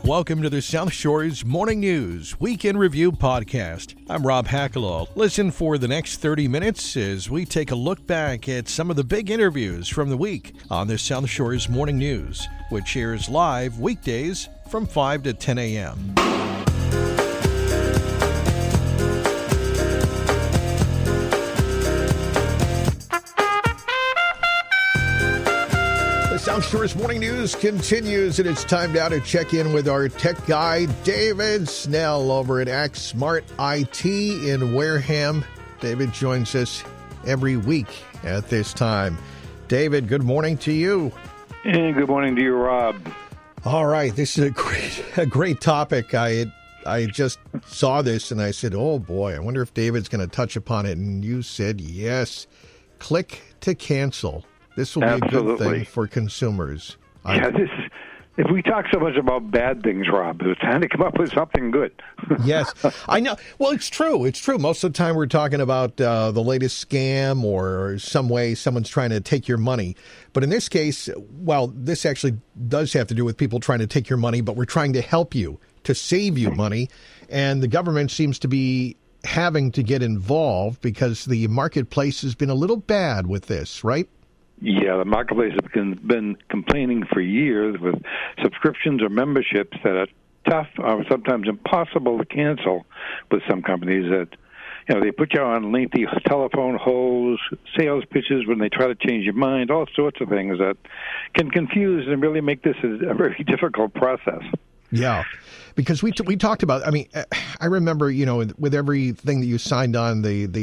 Welcome to the South Shore's Morning News Weekend Review Podcast. I'm Rob Hackalaw. Listen for the next 30 minutes as we take a look back at some of the big interviews from the week on the South Shore's Morning News, which airs live weekdays from 5 to 10 a.m. South Shore's Morning News continues, and it's time now to check in with our tech guy, David Snell, over at Act Smart IT in Wareham. David joins us every week at this time. David, good morning to you. And good morning to you, Rob. All right, this is a great topic. I just saw this, and I said, oh, boy, I wonder if David's going to touch upon it. And you said, yes, click to cancel. This will be Absolutely. a good thing for consumers. If we talk so much about bad things, Rob, it's time to come up with something good. Yes, I know. Well, it's true. It's true. Most of the time we're talking about the latest scam or some way someone's trying to take your money. But in this case, well, this actually does have to do with people trying to take your money, but we're trying to help you, to save you money. And the government seems to be having to get involved because the marketplace has been a little bad with this, right? Yeah, the marketplace has been complaining for years with subscriptions or memberships that are tough or sometimes impossible to cancel with some companies that, they put you on lengthy telephone holds, sales pitches when they try to change your mind, all sorts of things that can confuse and really make this a very difficult process. Yeah, because we talked about, I remember, with everything that you signed on,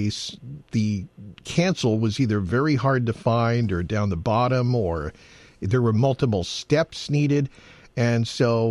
the cancel was either very hard to find or down the bottom, or there were multiple steps needed. And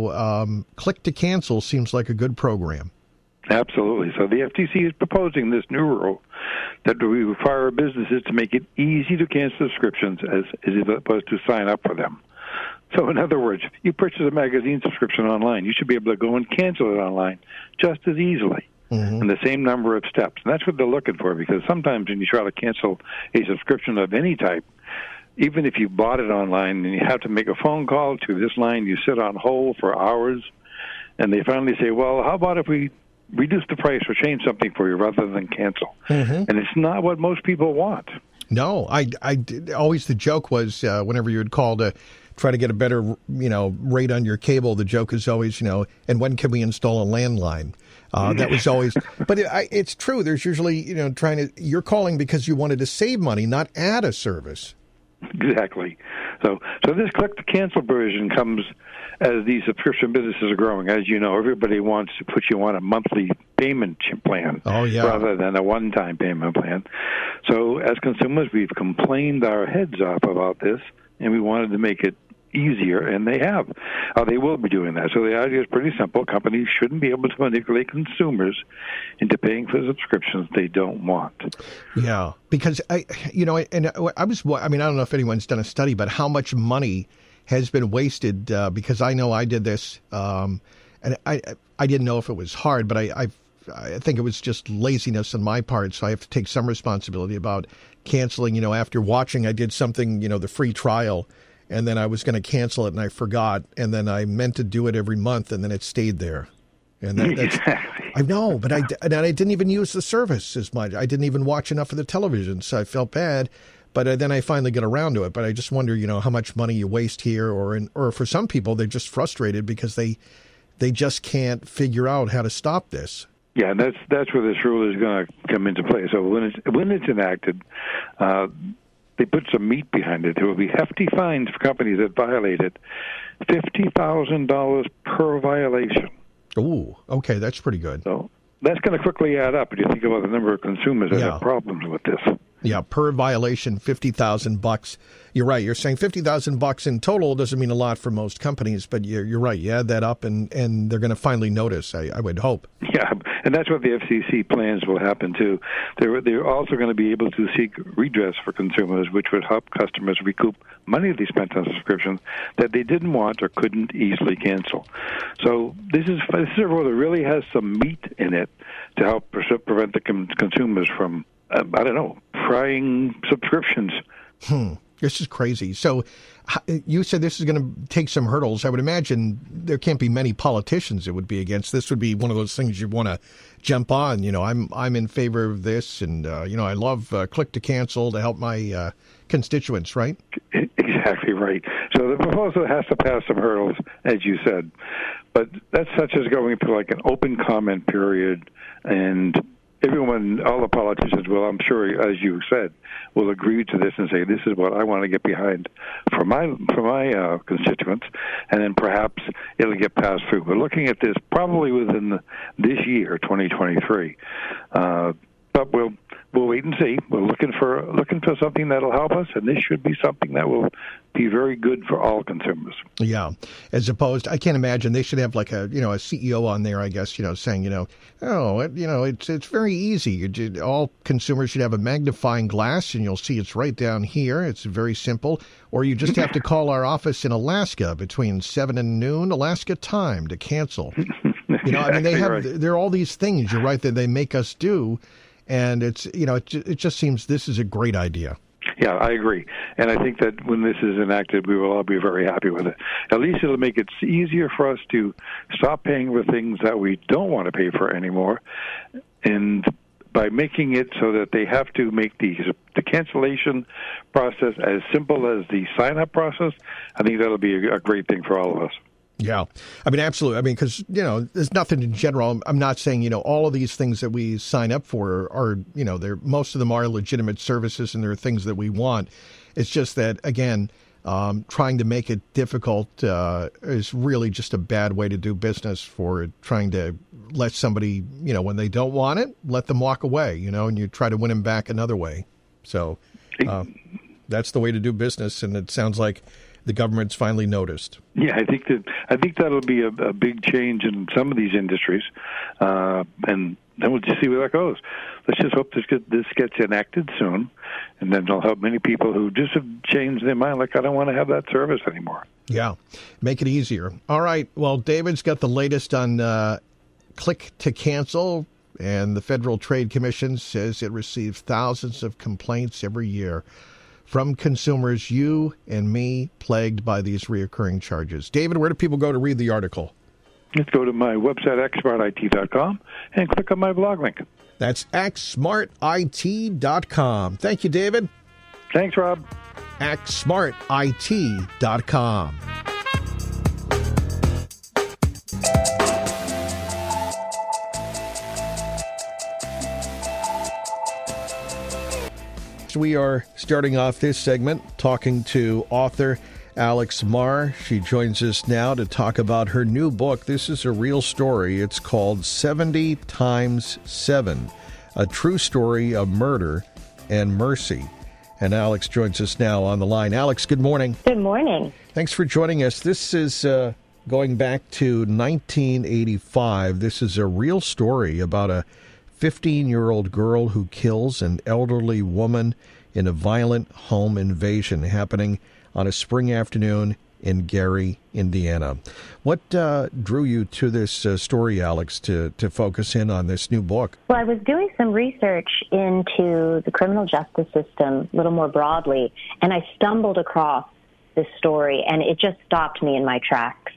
so click to cancel seems like a good program. Absolutely. So the FTC is proposing this new rule that we require businesses to make it easy to cancel subscriptions as opposed to sign up for them. So in other words, you purchase a magazine subscription online, you should be able to go and cancel it online just as easily in the same number of steps. And that's what they're looking for, because sometimes when you try to cancel a subscription of any type, even if you bought it online and you have to make a phone call to this line, you sit on hold for hours, and they finally say, well, how about if we reduce the price or change something for you rather than cancel? And it's not what most people want. No, I always the joke was whenever you would call to try to get a better, rate on your cable, the joke is always, and when can we install a landline? That was always, but it's true. There's usually, you're calling because you wanted to save money, not add a service. Exactly. So this click to cancel provision comes as these subscription businesses are growing. As you know, everybody wants to put you on a monthly payment plan rather than a one-time payment plan. So as consumers, we've complained our heads off about this, and we wanted to make it easier, and they have. They will be doing that. So the idea is pretty simple. Companies shouldn't be able to manipulate consumers into paying for subscriptions they don't want. Yeah, because I don't know if anyone's done a study, but how much money has been wasted because I know I did this, and I didn't know if it was hard, but I think it was just laziness on my part, so I have to take some responsibility about canceling. After watching, I did something, the free trial, and then I was going to cancel it, and I forgot, and then I meant to do it every month, and then it stayed there. And that's I know, but I didn't even use the service as much. I didn't even watch enough of the television, so I felt bad. But then I finally get around to it. But I just wonder, how much money you waste here, or for some people, they're just frustrated because they just can't figure out how to stop this. Yeah, and that's where this rule is going to come into play. So when it's enacted, they put some meat behind it. There will be hefty fines for companies that violate it, $50,000 per violation. Ooh, okay, that's pretty good. So that's going to quickly add up when you think about the number of consumers that have problems with this. Yeah, per violation, $50,000. You're right. You're saying $50,000 in total doesn't mean a lot for most companies, but you're right. You add that up, and they're going to finally notice. I would hope. Yeah, and that's what the FCC plans will happen too. They're also going to be able to seek redress for consumers, which would help customers recoup money they spent on subscriptions that they didn't want or couldn't easily cancel. So this is a rule that really has some meat in it to help prevent the consumers from prying subscriptions. This is crazy. So you said this is going to take some hurdles. I would imagine there can't be many politicians it would be against. This would be one of those things you want to jump on. I'm in favor of this, and I love click to cancel to help my constituents, right? Exactly right. So the proposal has to pass some hurdles, as you said, but that's such as going through like an open comment period, and everyone, all the politicians will, I'm sure, as you said, will agree to this and say, this is what I want to get behind for my constituents, and then perhaps it'll get passed through. We're looking at this probably within this year, 2023. But we'll wait and see. We're looking for something that'll help us, and this should be something that will be very good for all consumers. Yeah, as opposed, I can't imagine they should have like a CEO on there, I guess, saying, it's very easy. All consumers should have a magnifying glass, and you'll see it's right down here. It's very simple. Or you just have to call our office in Alaska between 7 and noon Alaska time to cancel. There are all these things. You're right that they make us do. And it's, it just seems this is a great idea. Yeah, I agree. And I think that when this is enacted, we will all be very happy with it. At least it'll make it easier for us to stop paying for things that we don't want to pay for anymore. And by making it so that they have to make the cancellation process as simple as the sign-up process, I think that'll be a great thing for all of us. Yeah. Absolutely. Because, there's nothing in general. I'm not saying, all of these things that we sign up for are, most of them are legitimate services and there are things that we want. It's just that, again, trying to make it difficult is really just a bad way to do business for trying to let somebody, when they don't want it, let them walk away, and you try to win them back another way. So that's the way to do business. And it sounds like the government's finally noticed. Yeah, I think that'll be a big change in some of these industries, and then we'll just see where that goes. Let's just hope this gets enacted soon, and then it'll help many people who just have changed their mind, like, I don't want to have that service anymore. Yeah, make it easier. All right, well, David's got the latest on click to cancel, and the Federal Trade Commission says it receives thousands of complaints every year from consumers, you and me, plagued by these reoccurring charges. David, where do people go to read the article? Let's go to my website, xsmartit.com, and click on my blog link. That's xsmartit.com. Thank you, David. Thanks, Rob. xsmartit.com. We are starting off this segment talking to author Alex Marr. She joins us now to talk about her new book. This is a real story. It's called 70 times 7, a true story of murder and mercy. And Alex joins us now on the line. Alex, good morning. Good morning. Thanks for joining us. This is going back to 1985. This is a real story about a 15-year-old girl who kills an elderly woman in a violent home invasion happening on a spring afternoon in Gary, Indiana. What drew you to this story, Alex, to focus in on this new book? Well, I was doing some research into the criminal justice system a little more broadly, and I stumbled across this story, and it just stopped me in my tracks.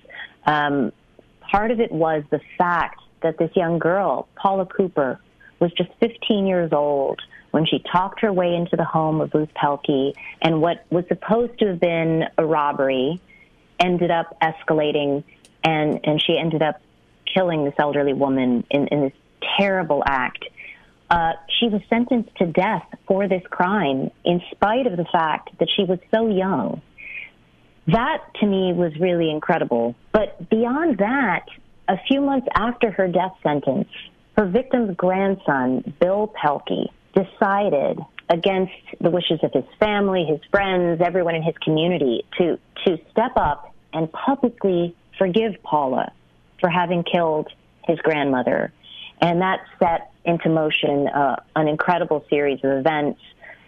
Part of it was the fact that this young girl, Paula Cooper, was just 15 years old when she talked her way into the home of Ruth Pelkey, and what was supposed to have been a robbery ended up escalating, and she ended up killing this elderly woman in this terrible act. She was sentenced to death for this crime in spite of the fact that she was so young. That, to me, was really incredible. But beyond that, a few months after her death sentence, her victim's grandson, Bill Pelkey, decided, against the wishes of his family, his friends, everyone in his community, to step up and publicly forgive Paula for having killed his grandmother. And that set into motion an incredible series of events.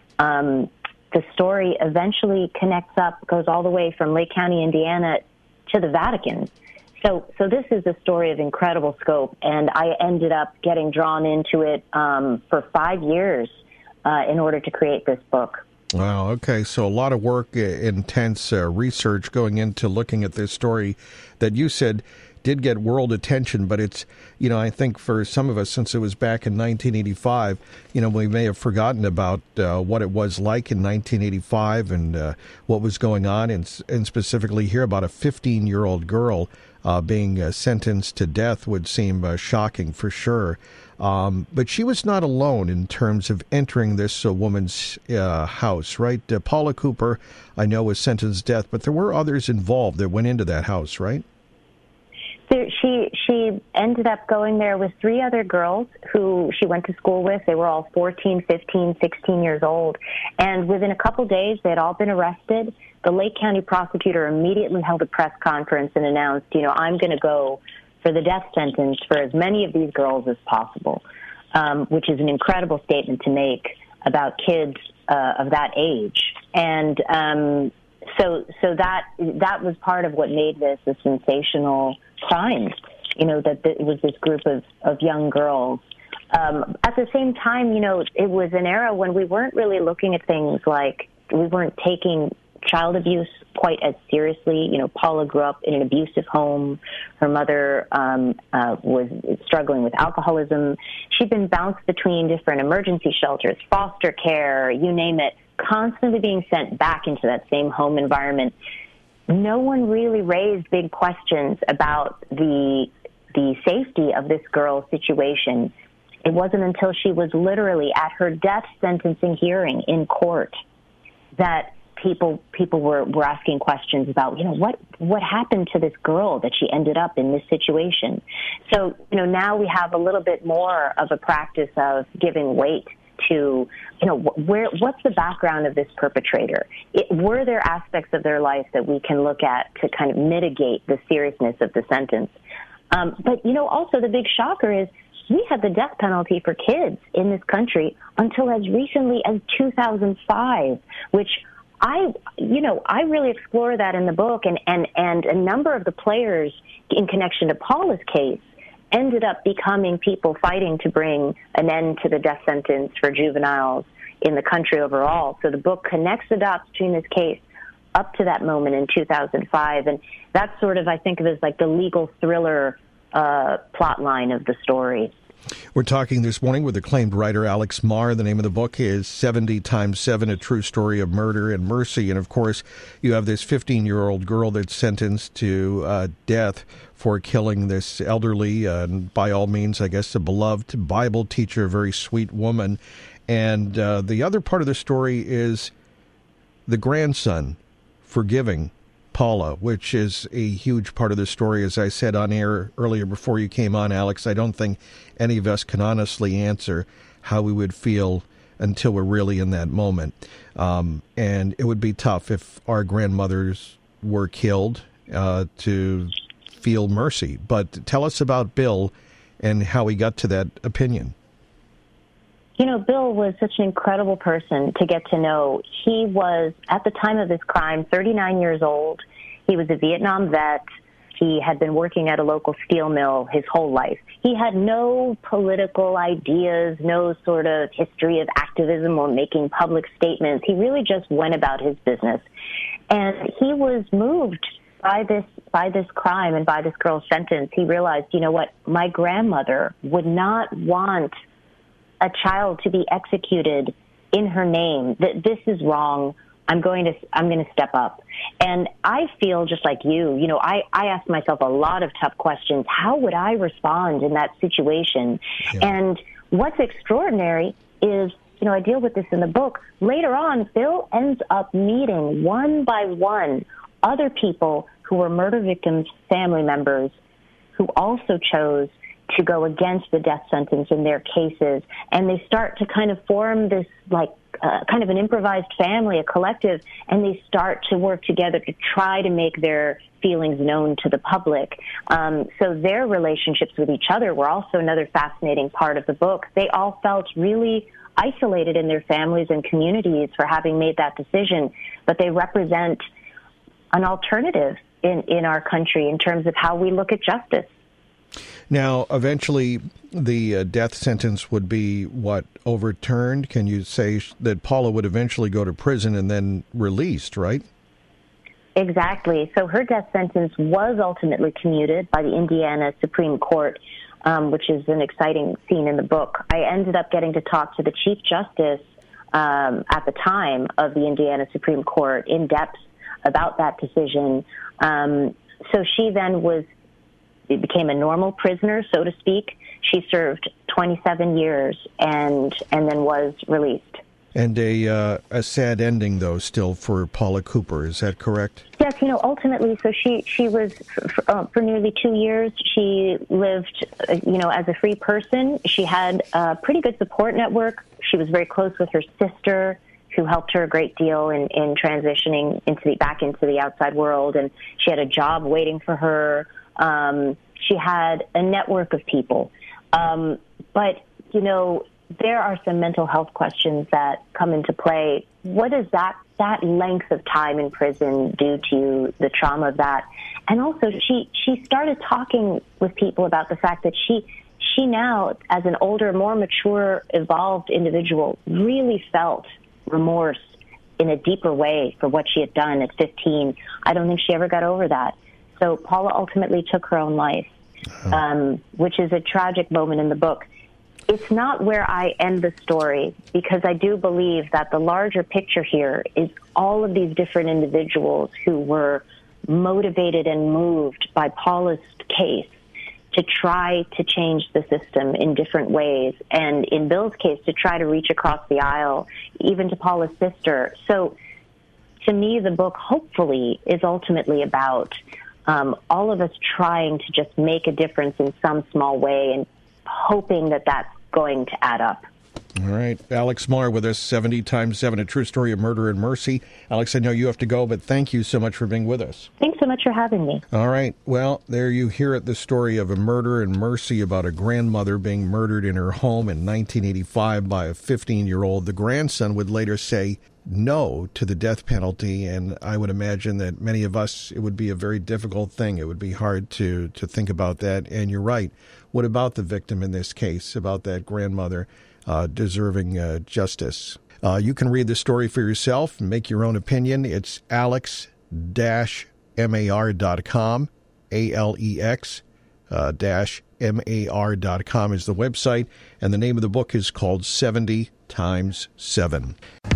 The story eventually connects up, goes all the way from Lake County, Indiana, to the Vatican. So this is a story of incredible scope, and I ended up getting drawn into it for 5 years in order to create this book. Wow. Okay. So a lot of work, intense research going into looking at this story that you said did get world attention, but it's, I think for some of us, since it was back in 1985, we may have forgotten about what it was like in 1985 and what was going on, and specifically here about a 15-year-old girl being sentenced to death would seem shocking for sure. But she was not alone in terms of entering this woman's house, right? Paula Cooper, I know, was sentenced to death, but there were others involved that went into that house, right? She ended up going there with three other girls who she went to school with. They were all 14, 15, 16 years old. And within a couple days, they had all been arrested. The Lake County prosecutor immediately held a press conference and announced, I'm going to go for the death sentence for as many of these girls as possible, which is an incredible statement to make about kids of that age. And so that was part of what made this a sensational crime, that it was this group of young girls. At the same time, it was an era when we weren't really looking at things like, we weren't taking child abuse quite as seriously. Paula grew up in an abusive home. Her mother was struggling with alcoholism. She'd been bounced between different emergency shelters, foster care, you name it, constantly being sent back into that same home environment. No one really raised big questions about the safety of this girl's situation. It wasn't until she was literally at her death sentencing hearing in court that people were asking questions about, what happened to this girl that she ended up in this situation. So, now we have a little bit more of a practice of giving weight to, what's the background of this perpetrator? Were there aspects of their life that we can look at to kind of mitigate the seriousness of the sentence? But, also the big shocker is we had the death penalty for kids in this country until as recently as 2005, which I really explore that in the book, and a number of the players in connection to Paula's case ended up becoming people fighting to bring an end to the death sentence for juveniles in the country overall. So the book connects the dots between this case up to that moment in 2005, and that's sort of, I think of as like the legal thriller plot line of the story. We're talking this morning with acclaimed writer Alex Marr. The name of the book is 70 times 7, A True Story of Murder and Mercy. And, of course, you have this 15-year-old girl that's sentenced to death for killing this elderly, by all means, I guess, a beloved Bible teacher, a very sweet woman. And the other part of the story is the grandson forgiving Paula, which is a huge part of the story. As I said on air earlier before you came on, Alex, I don't think any of us can honestly answer how we would feel until we're really in that moment. And it would be tough if our grandmothers were killed to feel mercy. But tell us about Bill and how he got to that opinion. Bill was such an incredible person to get to know. He was, at the time of this crime, 39 years old. He was a Vietnam vet. He had been working at a local steel mill his whole life. He had no political ideas, no sort of history of activism or making public statements. He really just went about his business. And he was moved by this crime and by this girl's sentence. He realized, my grandmother would not want a child to be executed in her name. That this is wrong. I'm going to step up. And I feel just like you. I ask myself a lot of tough questions. How would I respond in that situation? Yeah. And what's extraordinary is, I deal with this in the book. Later on, Bill ends up meeting one by one other people who were murder victims' family members who also chose to go against the death sentence in their cases. And they start to kind of form this kind of an improvised family, a collective, and they start to work together to try to make their feelings known to the public. So their relationships with each other were also another fascinating part of the book. They all felt really isolated in their families and communities for having made that decision, but they represent an alternative in our country in terms of how we look at justice. Now, eventually, the death sentence would be, overturned? Can you say that Paula would eventually go to prison and then released, right? Exactly. So her death sentence was ultimately commuted by the Indiana Supreme Court, which is an exciting scene in the book. I ended up getting to talk to the Chief Justice at the time of the Indiana Supreme Court in depth about that decision. So she then became a normal prisoner, so to speak. She served 27 years and then was released. And a sad ending, though, still for Paula Cooper. Is that correct? Yes, ultimately, so she was, for nearly 2 years, she lived, as a free person. She had a pretty good support network. She was very close with her sister, who helped her a great deal in transitioning back into the outside world. And she had a job waiting for her. She had a network of people. But, there are some mental health questions that come into play. What does that length of time in prison do to the trauma of that? And also, she started talking with people about the fact that she now, as an older, more mature, evolved individual, really felt remorse in a deeper way for what she had done at 15. I don't think she ever got over that. So Paula ultimately took her own life, which is a tragic moment in the book. It's not where I end the story, because I do believe that the larger picture here is all of these different individuals who were motivated and moved by Paula's case to try to change the system in different ways. And in Bill's case, to try to reach across the aisle, even to Paula's sister. So to me, the book hopefully is ultimately about all of us trying to just make a difference in some small way and hoping that that's going to add up. All right. Alex Marr with us, 70 times 7, a true story of murder and mercy. Alex, I know you have to go, but thank you so much for being with us. Thanks so much for having me. All right. Well, there you hear it, the story of a murder and mercy about a grandmother being murdered in her home in 1985 by a 15-year-old. The grandson would later say no to the death penalty, and I would imagine that many of us, it would be a very difficult thing. It would be hard to think about that, and you're right. What about the victim in this case, about that grandmother deserving justice? You can read the story for yourself and make your own opinion. It's alex-mar.com, alex-mar.com is the website, and the name of the book is called 70 times 7.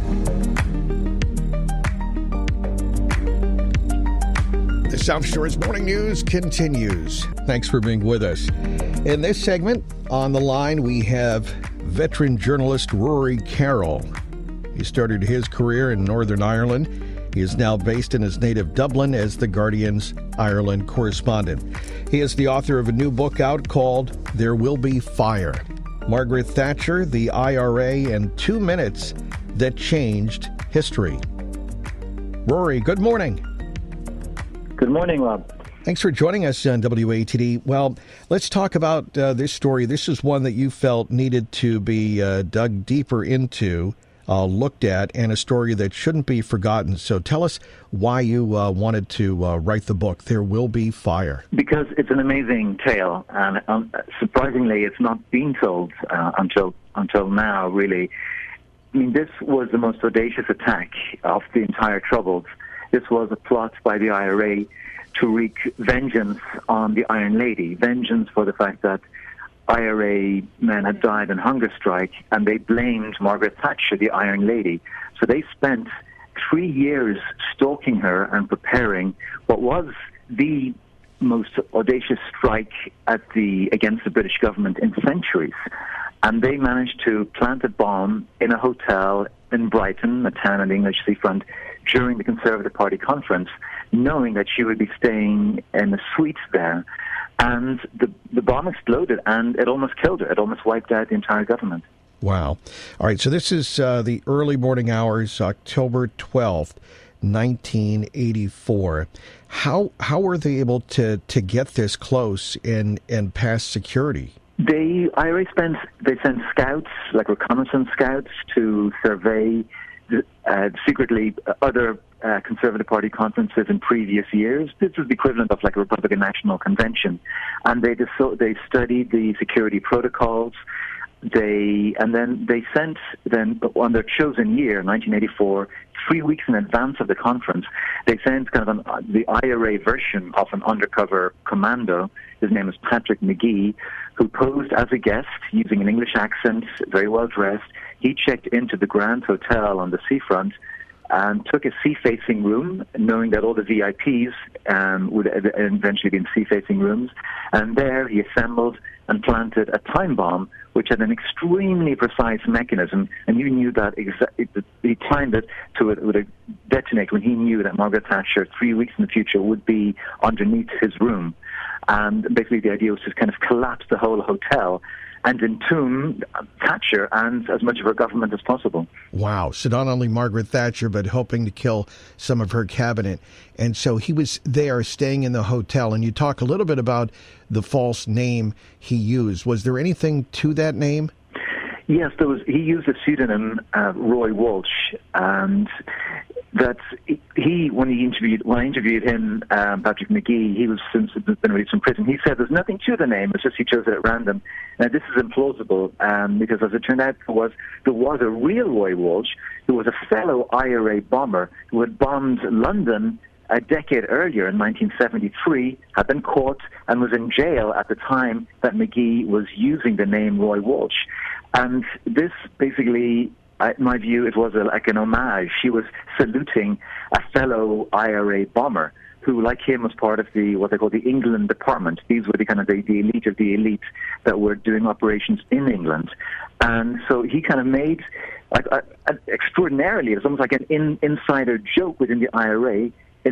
The South Shore's Morning News continues. Thanks for being with us. In this segment, on the line, we have veteran journalist Rory Carroll. He started his career in Northern Ireland. He is now based in his native Dublin as the Guardian's Ireland correspondent. He is the author of a new book out called There Will Be Fire: Margaret Thatcher, the IRA, and 2 minutes that changed history. Rory, good morning. Good morning, Rob. Thanks for joining us on WATD. Well, let's talk about this story. This is one that you felt needed to be dug deeper into, looked at, and a story that shouldn't be forgotten. So tell us why you wanted to write the book, There Will Be Fire. Because it's an amazing tale, and surprisingly, it's not been told until now, really. I mean, this was the most audacious attack of the entire Troubles. This was a plot by the IRA to wreak vengeance on the Iron Lady, vengeance for the fact that IRA men had died in hunger strike, and they blamed Margaret Thatcher, the Iron Lady. So they spent 3 years stalking her and preparing what was the most audacious strike against the British government in centuries. And they managed to plant a bomb in a hotel in Brighton, a town on the English seafront, during the Conservative Party conference, knowing that she would be staying in a suite there. And the bomb exploded, and it almost killed her. It almost wiped out the entire government. Wow. All right, so this is the early morning hours, October 12th, 1984. How were they able to get this close and pass security? The IRA sent scouts, like reconnaissance scouts, to survey secretly other Conservative Party conferences in previous years. This was the equivalent of like a Republican National Convention. And they studied the security protocols. They sent on their chosen year, 1984, 3 weeks in advance of the conference, they sent kind of the IRA version of an undercover commando. His name is Patrick McGee, who posed as a guest using an English accent, very well dressed. He checked into the Grand Hotel on the seafront and took a sea-facing room, knowing that all the VIPs would eventually be in sea-facing rooms. And there he assembled and planted a time bomb, which had an extremely precise mechanism, and you knew that he timed it to it would detonate when he knew that Margaret Thatcher 3 weeks in the future would be underneath his room. And basically the idea was to kind of collapse the whole hotel and entomb Thatcher and as much of her government as possible. Wow. So not only Margaret Thatcher, but hoping to kill some of her cabinet. And so he was there staying in the hotel. And you talk a little bit about the false name he used. Was there anything to that name? Yes, he used a pseudonym, Roy Walsh, and that when I interviewed him, Patrick McGee, he was since been released from prison. He said there's nothing to the name; it's just he chose it at random. Now this is implausible because, as it turned out, there was a real Roy Walsh who was a fellow IRA bomber who had bombed London a decade earlier in 1973, had been caught and was in jail at the time that McGee was using the name Roy Walsh. And this basically, in my view, it was like an homage. She was saluting a fellow IRA bomber who, like him, was part of what they call the England Department. These were the kind of the elite of the elite that were doing operations in England. And so he kind of made, extraordinarily, it was almost like an insider joke within the IRA,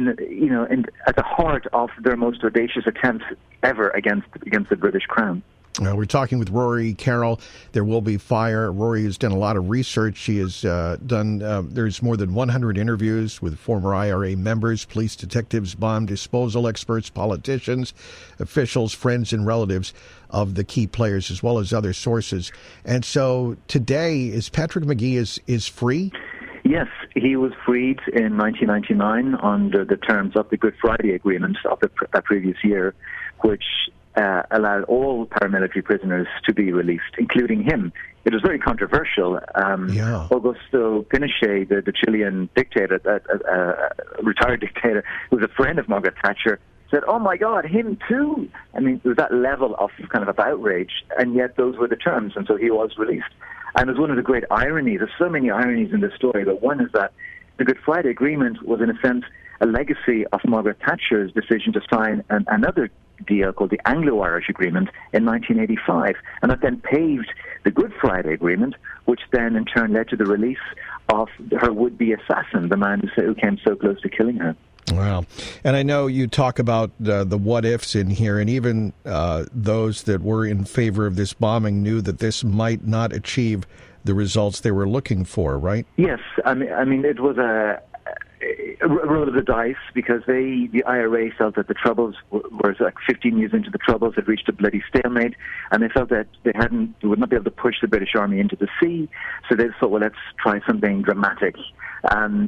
at the heart of their most audacious attempts ever against the British Crown. We're talking with Rory Carroll. There Will Be Fire. Rory has done a lot of research. She has done, there's more than 100 interviews with former IRA members, police detectives, bomb disposal experts, politicians, officials, friends, and relatives of the key players, as well as other sources. And so today, is Patrick McGee is free? Yes, he was freed in 1999 under the terms of the Good Friday Agreement of the previous year, which allowed all paramilitary prisoners to be released, including him. It was very controversial. Augusto Pinochet, the Chilean dictator, retired dictator, who was a friend of Margaret Thatcher, said, "Oh my God, him too!" I mean, there was that level of kind of outrage, and yet those were the terms, and so he was released. And it was one of the great ironies. There's so many ironies in this story, but one is that the Good Friday Agreement was, in a sense, a legacy of Margaret Thatcher's decision to sign another deal called the Anglo-Irish Agreement in 1985. And that then paved the Good Friday Agreement, which then in turn led to the release of her would-be assassin, the man who came so close to killing her. Wow. And I know you talk about the what-ifs in here, and even those that were in favor of this bombing knew that this might not achieve the results they were looking for, right? Yes. I mean, it was a roll of the dice because the IRA felt that the Troubles were like 15 years into the Troubles, had reached a bloody stalemate, and they felt that they would not be able to push the British Army into the sea, so they thought, well, let's try something dramatic. And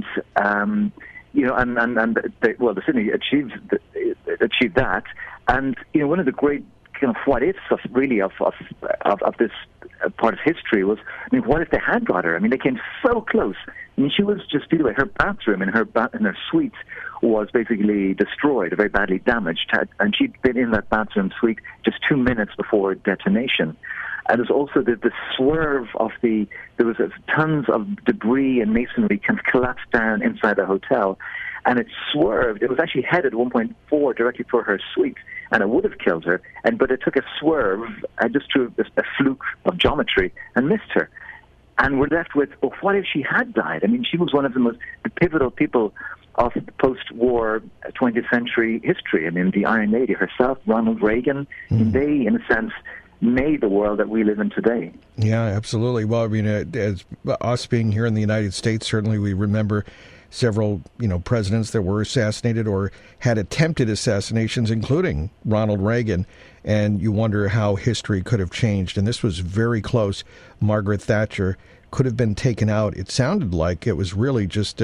the Sydney achieved that. And one of the great kind of what ifs of this part of history was, what if they had got her? They came so close. She was just, her bathroom in her suite was basically destroyed, very badly damaged, and she'd been in that bathroom suite just 2 minutes before detonation. And there's also the swerve of there was tons of debris and masonry kind of collapsed down inside the hotel, and it swerved. It was actually headed 1.4 directly for her suite, and it would have killed her, but it took a swerve just through a fluke of geometry and missed her. And we're left with, what if she had died? She was one of the pivotal people of post-war 20th century history. The Iron Lady herself, Ronald Reagan, they, in a sense, made the world that we live in today. Yeah, absolutely. Well, as us being here in the United States, certainly we remember several, presidents that were assassinated or had attempted assassinations, including Ronald Reagan. And you wonder how history could have changed. And this was very close. Margaret Thatcher could have been taken out. It sounded like it was really just a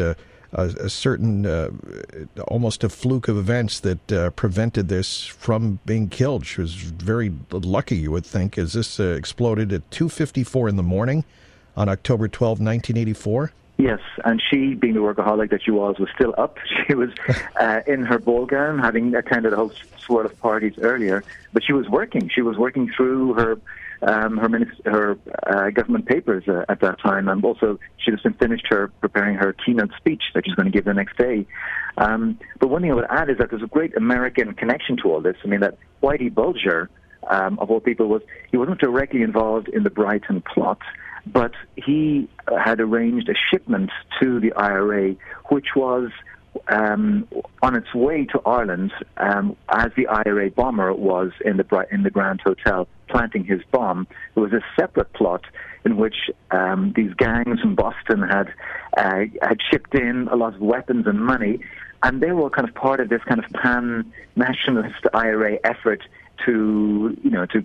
a certain, almost a fluke of events that prevented this from being killed. She was very lucky, you would think, as this exploded at 2:54 in the morning on October 12, 1984. Yes, and she, being the workaholic that she was still up. She was in her ball gown, having attended a whole swirl of parties earlier, but she was working. She was working through her government papers at that time, and also she just finished preparing her keynote speech that she's going to give the next day. But one thing I would add is that there's a great American connection to all this. I mean, that Whitey Bulger, of all people, he wasn't directly involved in the Brighton plot, but he had arranged a shipment to the IRA, which was on its way to Ireland as the IRA bomber was in the Grand Hotel planting his bomb. There was a separate plot in which these gangs from Boston had shipped in a lot of weapons and money, and they were kind of part of this kind of pan-nationalist IRA effort to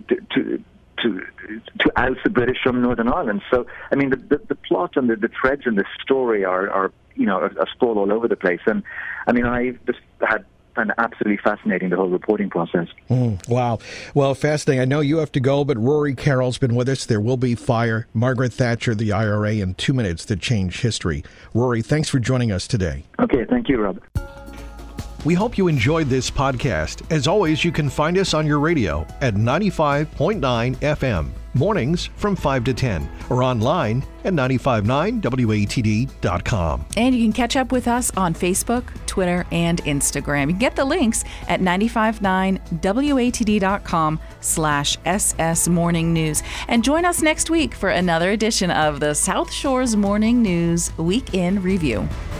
oust the British from Northern Ireland. So, I mean, the plot and the threads in this story are sprawl all over the place. And, I mean, I just found it absolutely fascinating, the whole reporting process. Wow. Well, fascinating. I know you have to go, but Rory Carroll's been with us. There will be fire. Margaret Thatcher, the IRA, in 2 minutes to change history. Rory, thanks for joining us today. Okay, thank you, Rob. We hope you enjoyed this podcast. As always, you can find us on your radio at 95.9 FM, mornings from 5 to 10, or online at 959watd.com. And you can catch up with us on Facebook, Twitter, and Instagram. You can get the links at 959watd.com/SS Morning News. And join us next week for another edition of the South Shores Morning News Week in Review.